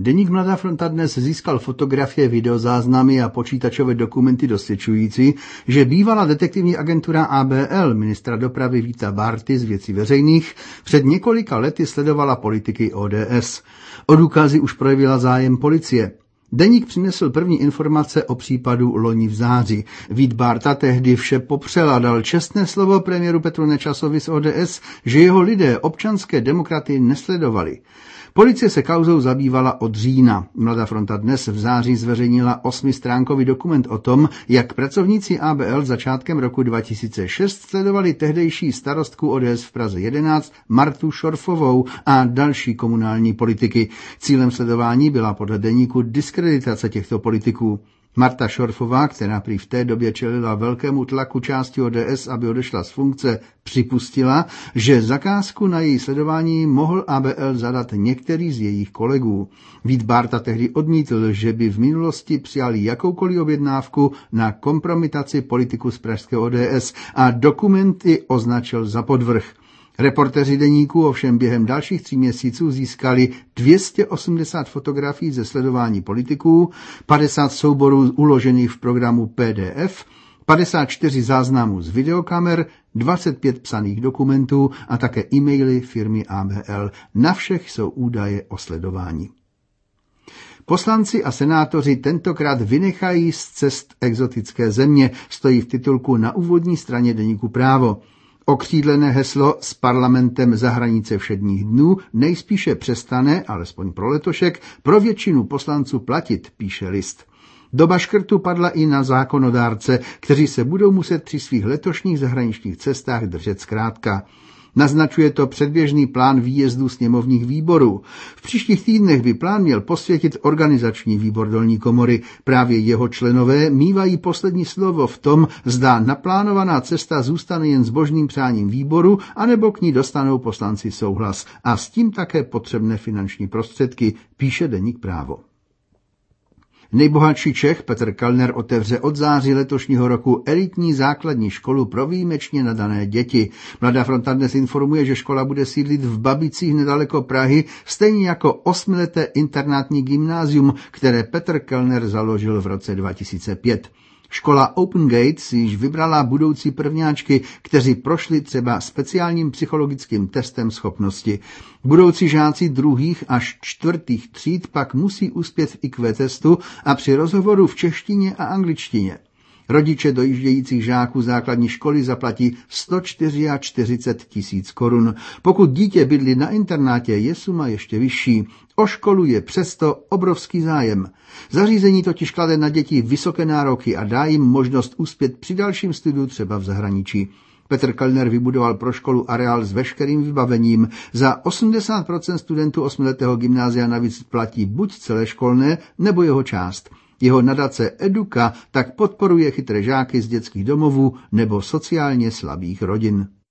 Deník Mladá fronta dnes získal fotografie, videozáznamy a počítačové dokumenty dosvědčující, že bývalá detektivní agentura ABL ministra dopravy Víta Bárty z Věcí veřejných před několika lety sledovala politiky ODS. O důkazy už projevila zájem policie. Deník přinesl první informace o případu loni v září. Vít Bárta tehdy vše popřel a dal čestné slovo premiéru Petru Nečasovi z ODS, že jeho lidé občanské demokraty nesledovali. Policie se kauzou zabývala od října. Mladá fronta dnes v září zveřejnila 8stránkový dokument o tom, jak pracovníci ABL začátkem roku 2006 sledovali tehdejší starostku ODS v Praze 11 Martu Šorfovou a další komunální politiky. Cílem sledování byla podle deníku diskreditace těchto politiků. Marta Šorfová, která prý v té době čelila velkému tlaku části ODS, aby odešla z funkce, připustila, že zakázku na její sledování mohl ABL zadat některý z jejich kolegů. Vít Bárta tehdy odmítl, že by v minulosti přijali jakoukoliv objednávku na kompromitaci politiků z pražského ODS a dokumenty označil za podvrh. Reportéři deníku ovšem během dalších 3 měsíců získali 280 fotografií ze sledování politiků, 50 souborů uložených v programu PDF, 54 záznamů z videokamer, 25 psaných dokumentů a také e-maily firmy ABL. Na všech jsou údaje o sledování. Poslanci a senátoři tentokrát vynechají z cest exotické země, stojí v titulku na úvodní straně deníku Právo. Okřídlené heslo s parlamentem za hranice všedních dnů nejspíše přestane, alespoň pro letošek, pro většinu poslanců platit, píše List. Doba škrtu padla i na zákonodárce, kteří se budou muset při svých letošních zahraničních cestách držet zkrátka. Naznačuje to předběžný plán výjezdu sněmovních výborů. V příštích týdnech by plán měl posvětit organizační výbor dolní komory. Právě jeho členové mívají poslední slovo v tom, zda naplánovaná cesta zůstane jen zbožným přáním výboru, anebo k ní dostanou poslanci souhlas. A s tím také potřebné finanční prostředky, píše deník Právo. Nejbohatší Čech Petr Kellner otevře od září letošního roku elitní základní školu pro výjimečně nadané děti. Mladá fronta dnes informuje, že škola bude sídlit v Babicích nedaleko Prahy, stejně jako 8leté internátní gymnázium, které Petr Kellner založil v roce 2005. Škola Open Gates již vybrala budoucí prvňáčky, kteří prošli třeba speciálním psychologickým testem schopnosti. Budoucí žáci 2. až 4. tříd pak musí uspět v IQ testu a při rozhovoru v češtině a angličtině. Rodiče dojíždějících žáků základní školy zaplatí 144 000 korun. Pokud dítě bydlí na internátě, je suma ještě vyšší. O školu je přesto obrovský zájem. Zařízení totiž klade na děti vysoké nároky a dá jim možnost uspět při dalším studiu třeba v zahraničí. Petr Kellner vybudoval pro školu areál s veškerým vybavením. Za 80% studentů 8letého gymnázia navíc platí buď celé školné, nebo jeho část. Jeho nadace Eduka tak podporuje chytré žáky z dětských domovů nebo sociálně slabých rodin.